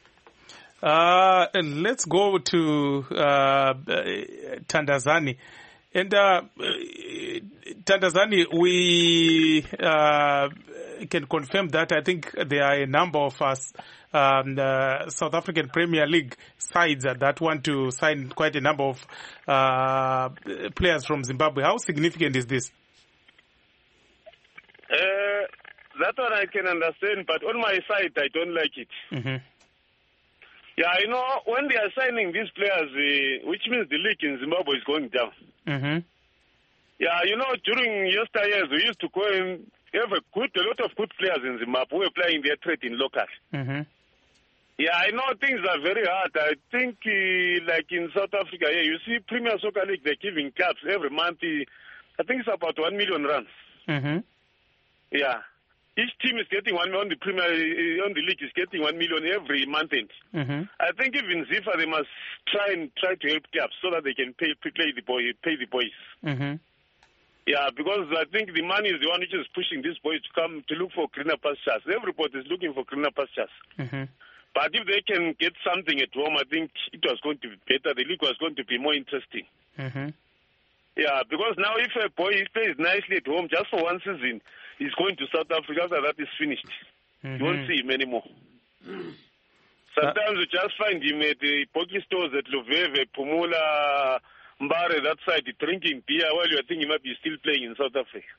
And let's go to Tandazani. And Tandazani, we can confirm that I think there are a number of us, South African Premier League sides that want to sign quite a number of players from Zimbabwe. How significant is this? That one I can understand, but on my side, I don't like it. Yeah, when they are signing these players, which means the league in Zimbabwe is going down. Yeah, during yesteryears, we used to go and have a lot of good players in Zimbabwe who were playing their trade in local. Yeah, I know things are very hard. I think, like in South Africa, you see Premier Soccer League, they're giving caps every month. I think it's about 1 million rands. Yeah. Each team is getting 1 million, on the league is getting 1 million every month end. I think even Zifa, they must try to help caps so that they can pay the boys. Yeah, because I think the money is the one which is pushing these boys to come to look for greener pastures. Everybody is looking for greener pastures. But if they can get something at home, I think it was going to be better. The league was going to be more interesting. Yeah, because now if a boy plays nicely at home just for one season, he's going to South Africa. After that is finished. You won't see him anymore. Sometimes you just find him at the pocky stores at Luveve, Pumula, Mbare, that side, drinking beer while you are thinking he might be still playing in South Africa.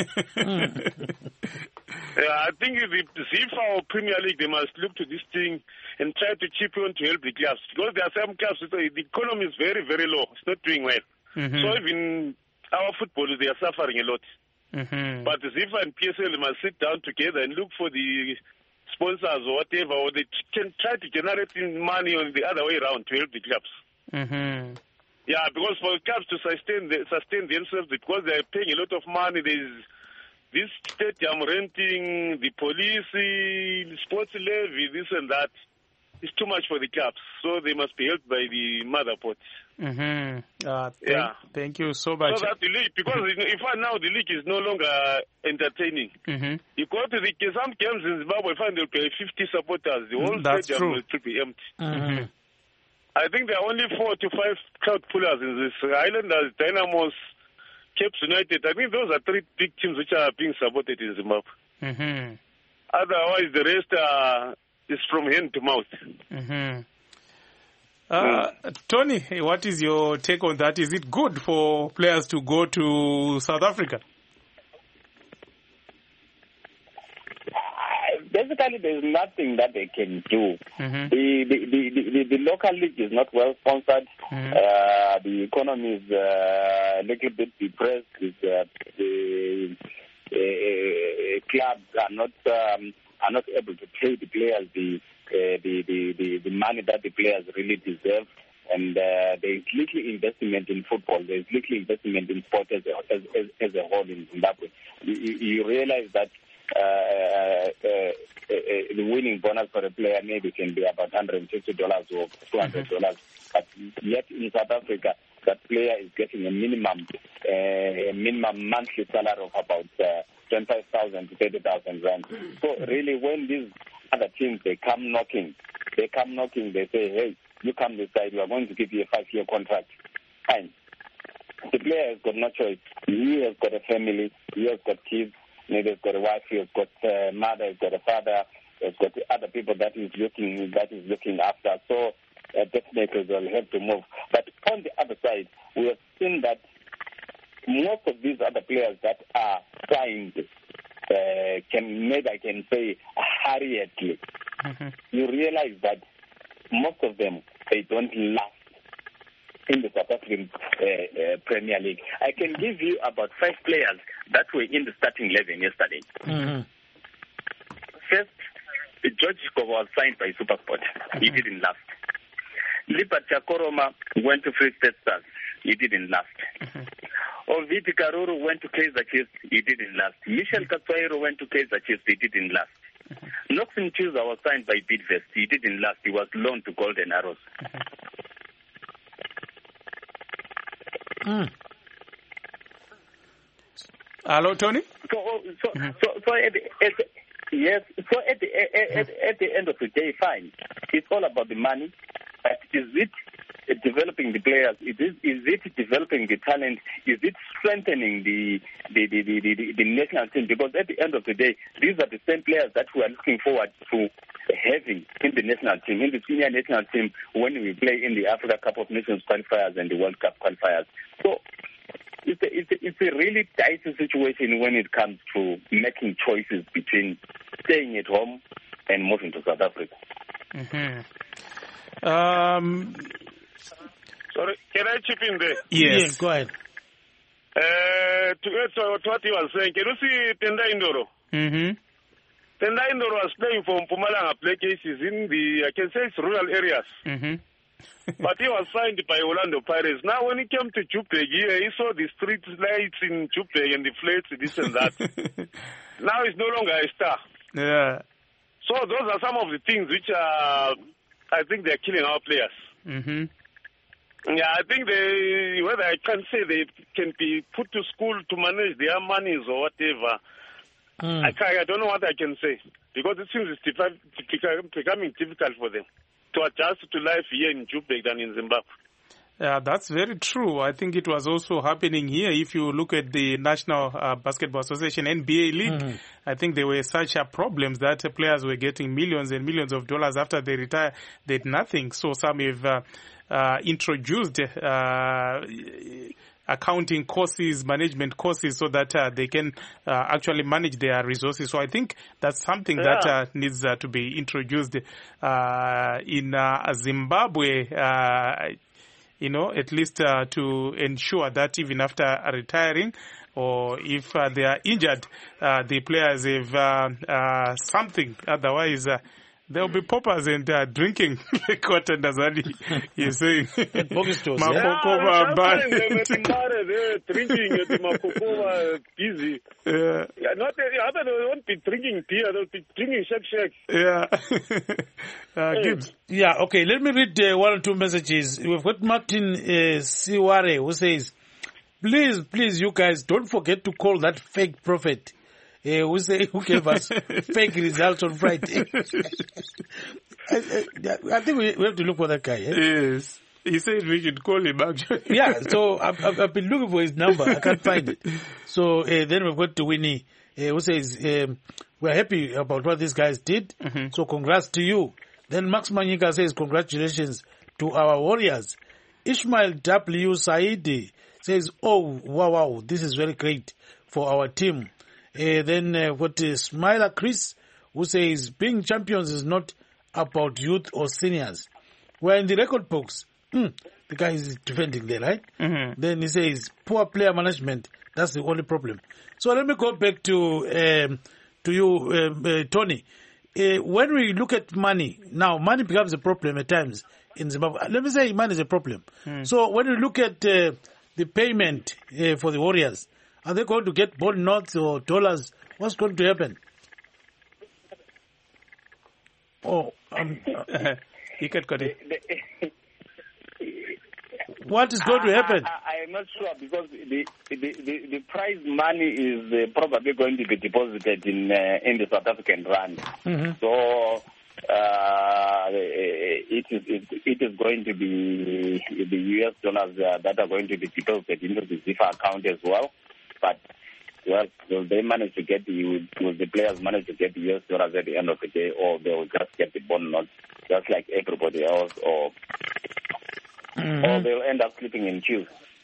I think the ZIFA or Premier League, they must look to this thing and try to chip in to help the clubs. Because there are some clubs, the economy is very, very low. It's not doing well. So even our footballers, they are suffering a lot. But the ZIFA and PSL must sit down together and look for the sponsors or whatever, or they can try to generate money on the other way around to help the clubs. Yeah, because for clubs to sustain themselves, because they are paying a lot of money, there's this stadium renting, the police, the sports levy, this and that. It's too much for the clubs, so they must be helped by the mother pots. Thank you so much. So that the league, because if now the league is no longer entertaining, you go to some games in Zimbabwe, find there will be 50 supporters. The whole stadium will be empty. I think there are only 4 to 5 crowd pullers in this. Islanders, Dynamos, Cape United. I think those are 3 big teams which are being supported in Zimbabwe. Otherwise, the rest is from hand to mouth. Tony, what is your take on that? Is it good for players to go to South Africa? Basically, there's nothing that they can do. The local league is not well sponsored. The economy is a little bit depressed. The clubs are not able to pay the players the money that the players really deserve. And there is little investment in football. There is little investment in sport as a whole in Zimbabwe. You realize that the winning bonus for a player maybe can be about $150 or $200. But yet in South Africa, that player is getting a minimum monthly salary of about 25,000 to 30,000 rand. So really, when these other teams they come knocking, they say, hey, you come this side, we are going to give you a 5-year contract. Fine. The player has got no choice. He has got a family, he has got kids, maybe he's got a wife, he has got a mother, he's got a father, he's got other people that is looking after. So definitely they'll have to move. But on the other side, we have seen that most of these other players that are signed I can say hurriedly. You realize that most of them, they don't last in the South African Premier League. I can give you about 5 players that were in the starting 11 yesterday. First, George Kova was signed by SuperSport. He didn't last. Lipat Chakoroma went to Free State Stars. He didn't last. Oviti Karuru went to Kaizer Chiefs. He didn't last. Michel Katwairo went to Kaizer Chiefs. He didn't last. Noxon Chusa was signed by Bidvest. He didn't last. He was loaned to Golden Arrows. Hello, Tony? So at the end of the day, fine. It's all about the money. But is it developing the players? Is it developing the talent? Is it strengthening the national team? Because at the end of the day, these are the same players that we are looking forward to having in the national team, in the senior national team, when we play in the Africa Cup of Nations qualifiers and the World Cup qualifiers. So it's a really dicey situation when it comes to making choices between staying at home and moving to South Africa. Sorry, can I chip in there? Yes, go ahead. To add to what you were saying, can you see Tendai Ndoro? Tendai Ndoro was playing for Mpumalanga play cases in the, I can say it's rural areas. But he was signed by Orlando Pirates. Now when he came to Joburg, he saw the street lights in Joburg and the flats, this and that. Now he's no longer a star. Yeah. So those are some of the things which are, I think they're killing our players. Yeah, I think whether I can say they can be put to school to manage their monies or whatever, I don't know what I can say. Because it seems it's becoming difficult for them to adjust to life here in Joburg than in Zimbabwe. Yeah, that's very true. I think it was also happening here. If you look at the National Basketball Association, NBA League, I think there were such problems that players were getting millions and millions of dollars after they retire. They had nothing. So some have introduced accounting courses, management courses, so that they can actually manage their resources. So I think that's something that needs to be introduced in Zimbabwe. At least to ensure that even after retiring or if they are injured, the players have something. Otherwise, there will be poppers and drinking, like what Ndazani is saying. At bogus stores, they're drinking at the Makokova busy. They won't be drinking beer, they'll be drinking shake. Gibbs. Yeah, okay, let me read 1 or 2 messages. We've got Martin Siware who says, please, you guys, don't forget to call that fake prophet who gave us fake results on Friday. I think we have to look for that guy. Yes. He said we should call him actually. Yeah, so I've been looking for his number. I can't find it. So then we've got Winnie who says, we're happy about what these guys did. So congrats to you. Then Max Manyika says, congratulations to our Warriors. Ishmael W. Saidi says, oh, wow, this is very great for our team. Then what Smiler Chris, who says, being champions is not about youth or seniors. We're in the record books. The guy is defending there, right? Then he says, poor player management, that's the only problem. So let me go back to you, Tony. When we look at money, now money becomes a problem at times in Zimbabwe. Let me say money is a problem. So when we look at the payment for the Warriors, are they going to get bond notes or dollars? What's going to happen? Oh, you can cut it. What is going to happen? I am not sure because the prize money is probably going to be deposited in the South African rand. So it is going to be the US dollars that are going to be deposited into the ZIFA account as well. But will they manage to get will the players manage to get the US dollars at the end of the day, or they will just get the bond notes just like everybody else, or they'll end up sleeping in queues.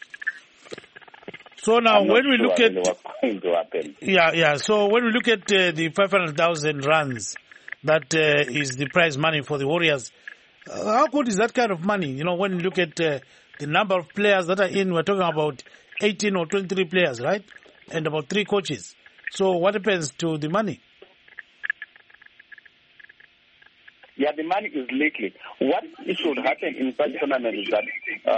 So now, when we look at what's going to happen. So when we look at the 500,000 rands, that is the prize money for the Warriors. How good is that kind of money? You know, when you look at the number of players that are in, we're talking about 18 or 23 players, right? And about 3 coaches. So what happens to the money? Yeah, the money is liquid. What should happen in such tournament is that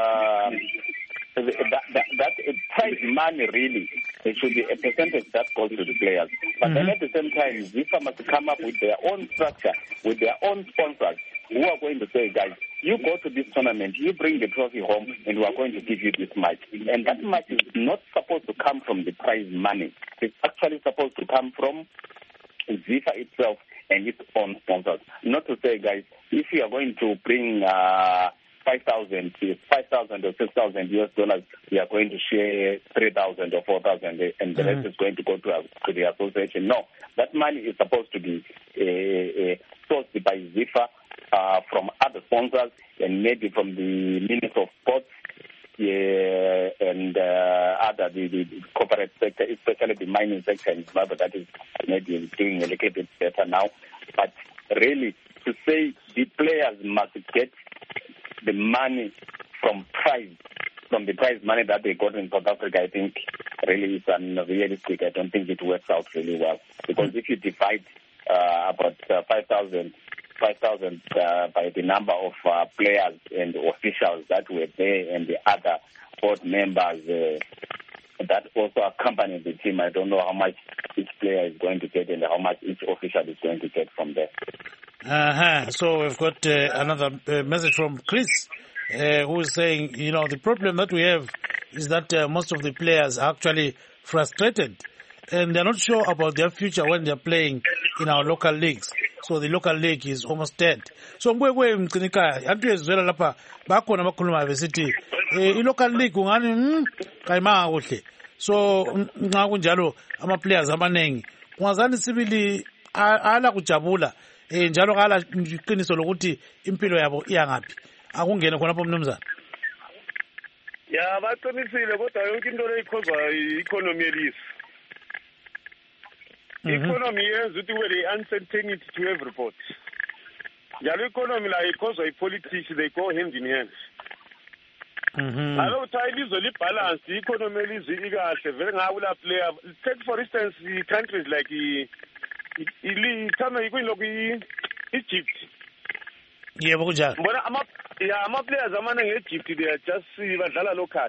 that prize money really, it should be a percentage that goes to the players. But then at the same time, FIFA must come up with their own structure, with their own sponsors, who are going to say, guys, you go to this tournament, you bring the trophy home, and we are going to give you this much. And that much is not supposed to come from the prize money. It's actually supposed to come from FIFA itself and its own sponsors. Not to say, guys, if you are going to bring 5,000 or 6,000 US dollars, we are going to share 3,000 or 4,000, and the rest is going to go to the association. No, that money is supposed to be sourced by ZIFA from other sponsors, and maybe from the Minister of Sports, and other the corporate sector, especially the mining sector in Zimbabwe, that is maybe doing a little bit better now. But really, to say the players must get the money from the prize money that they got in South Africa, I think really is unrealistic. I don't think it works out really well, because if you divide about 5,000 by the number of players and officials that were there, and the other board members that also accompany the team, I don't know how much each player is going to get and how much each official is going to get from there. So we've got another message from Chris, who is saying, you know, the problem that we have is that most of the players are actually frustrated and they're not sure about their future when they're playing in our local leagues. So the local league is almost dead. So ngwe mcinika antu ezwela lapha bakhona abakhuluma besithi i-local league ungani kayimanga kuhle. So nxa kunjalo ama players abanengi kungazani sibili ala kujabula njalo kala iqiniso lokuthi impilo yabo iyangaphi akungene khonapho mnumzana. Ya baqinisile kodwa yonke into leyikhozwa i-economy yelizwe. Economy yenza ukuthi kube le-uncertainty to everybody. Njalo economy la ikhozwa i-politics, they go hand in hand. Alo kuthiwa ilizwe li-balance, i-economy yelizwe ikahle vele ngakula player. Take for instance countries like Egypt. Yebo kunjalo. Mbona ama-players amaningi e-Egypt they are just badlala local.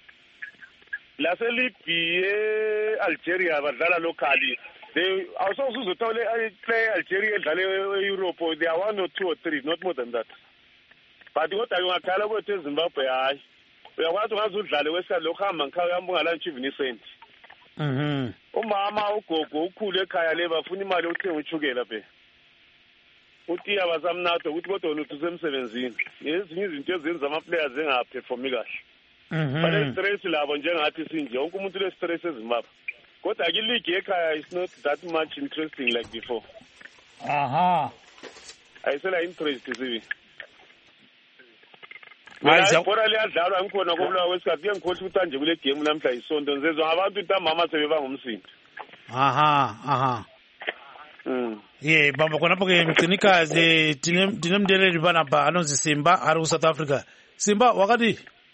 Lase-Libya, Algeria badlala locally. They also play Algeria edlala e-Europe. They are 1 or 2 or 3, not more than that. But what I want to tell you is Zimbabwe, uyakwazi ungazudlala wesikhathi lokhu hamba ngikhaya hamba ungalantsha ivinisenti. Umama ugogo ukhulu ekhaya le bafuna imali yokuthenga ushukela phe. Uthi abazamnatho ukuthi kodwa wena usemsebenzini. Ezinye izinto ezenza ama-players engaperformi kahle. Bale-stress labo njengathi sinje wonke umuntu le-stress eZimbabwe. Kodwa ke league ekhaya is not that much interesting like before. Ayisela interest sibi. Bora liyadlalwa ngikhona kobulawa wesikhathi ngikhohle ukuthi anje kule game namhla isonto ngizezwa abantu ntambama sebeba ngumsindo. Yeah, bamba khonapho ke mcinikazi tinemdeleli banapha anonzi Simba ari ku-South Africa. Simba wakati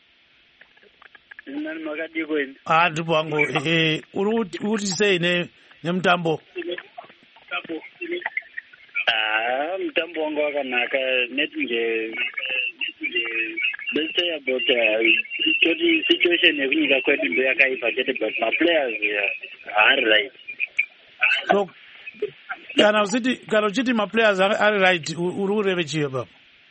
nani makati kwenu ndipo wangu ukuthi say nemtambo mtambo wangu wakanaka neti nje let's say about the situation yekunyika kwedu ndo yakaipa chete, but my players are right. So kana uchiti maplayers ari right uri kureve chiyo baba?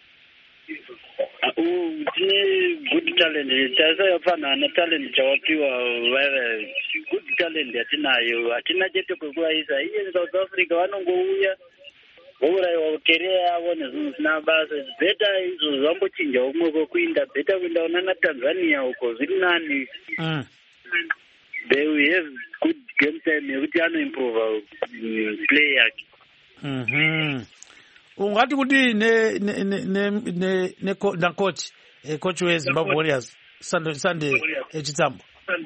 Tine good talent, tasayafana talent chawapiwa good talent atinayo, atina chete kwekuvaisa. Iye South Africa vanongouya vouraiwa kereya yavo nezvinhu zvisina basa. Beta izvo zvambochinja umwe kwekuinda, beta kuenda kunana Tanzania uko zviri nani. They will have good game time yekuti anoimprove play yake. Ungati kuti na coach weZimbabwe Warriors Sunday Chitsambo.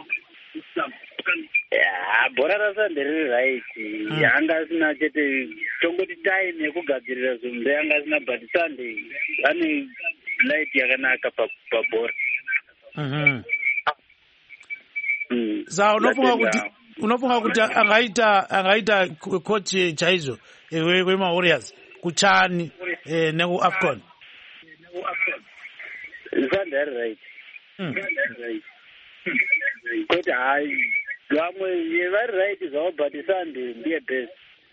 Bhora raSunday riri right. Yanga asina chete tongoti time yekugadzirira zvinhu yanga asina, but Sunday ane light yakanaka pabhora. Sa unofunga kuti angaita coach chaizvo wema Warriors kuchani neku-AFCON? Sunday right. Kuti hayi vamwe vari right zvavo, but Sunday ndiye best.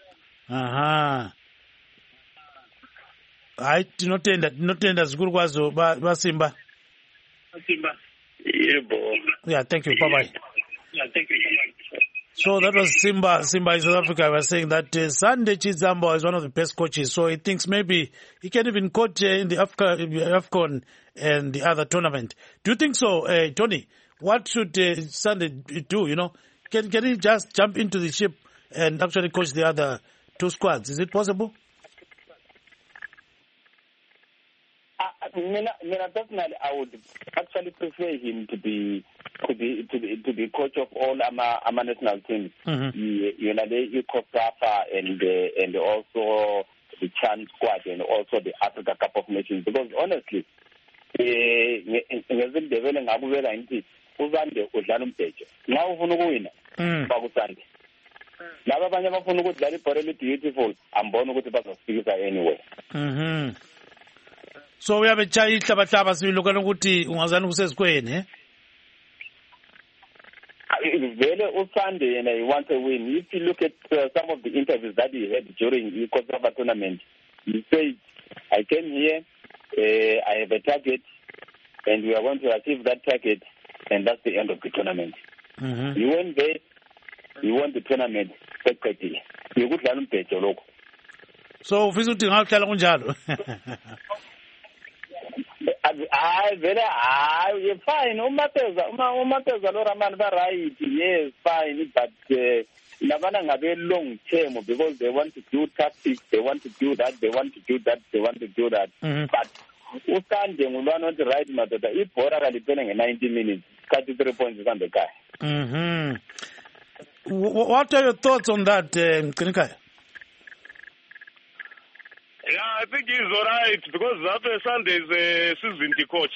Hayi tinotenda zvikuru kwazvo vaSimba. Yeah, thank you. Bye-bye. So that was Simba in South Africa. Was saying that Sunday Chitsambo is one of the best coaches. So he thinks maybe he can even coach in the AFCON and the other tournament. Do you think so, Tony? What should Sunday do? Can he just jump into the ship and actually coach the other two squads? Is it possible? Personally, I would actually prefer him to be coach of all our national teams. The COSAFA and also the CHAN squad and also the Africa Cup of Nations. Because honestly, uzande udlala umbhejo nxa ufuna ukuwina bakusande laba abanye abafuna ukudlala ibhola eli-beautiful ambona ukuthi bazofikisa anyway. So uyabetshaya ihlabahlaba sibilokana ukuthi ungazani kusezikweni vele uSunday yena he wants a win. If you look at some of the interviews that he had during the COSAFA tournament, he said, I came here, I have a target, and we are going to achieve that target, and that's the end of the tournament. You went there, you won the tournament, perfectly. You could learn better, look. So, ufisa ukuthi ngakhala kunjalo. Fine. Umapeza lo Raman ba right. Yes, fine, but Navana ngabe long term because they want to do tactics, they want to do that, they want to do that, they want to do that. But Usande ngulwana not right madoda. Ibhora kalipena nge 90 minutes. 33 points on the guy. What are your thoughts on that, Klinikaya? Yeah, I think he's all right because after Sunday is a season coach.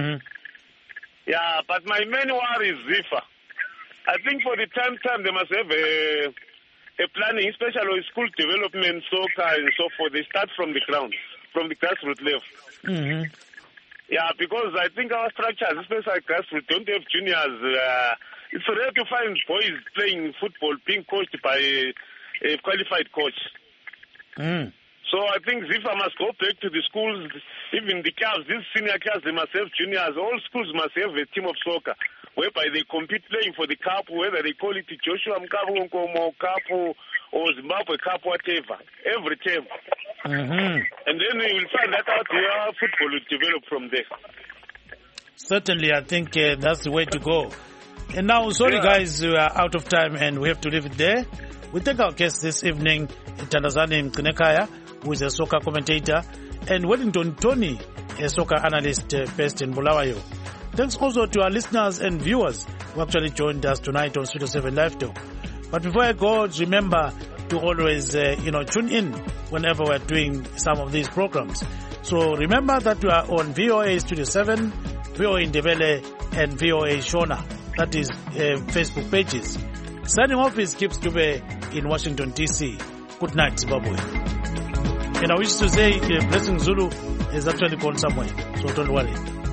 Yeah, but my main worry is Zifa. I think for the time they must have a planning, especially school development, soccer and so forth. They start from the ground, from the grassroots level. Yeah, because I think our structures, especially grassroots, don't have juniors. It's rare to find boys playing football being coached by a qualified coach. So I think Zifa must go back to the schools, even the clubs, these senior clubs, they must have juniors. All schools must have a team of soccer, whereby they compete playing for the cup, whether they call it Joshua Mkabu Nkomo Cup or Zimbabwe Cup, whatever, every term. And then we will find that out where football will develop from there. Certainly, I think that's the way to go. And now, sorry guys, we are out of time and we have to leave it there. We thank our guest this evening, Thandazani Mcinekaya, who is a soccer commentator, and Wellington Tony, a soccer analyst based in Bulawayo. Thanks also to our listeners and viewers who actually joined us tonight on Studio 7 Live Talk. But before I go, remember to always, tune in whenever we're doing some of these programs. So remember that we are on VOA Studio 7, VOA Ndebele, and VOA Shona. That is Facebook pages. Signing off is Gibbs Dube in Washington, D.C. Good night, Zimbabwe. And I wish to say Blessing Zulu is actually gone somewhere, so don't worry.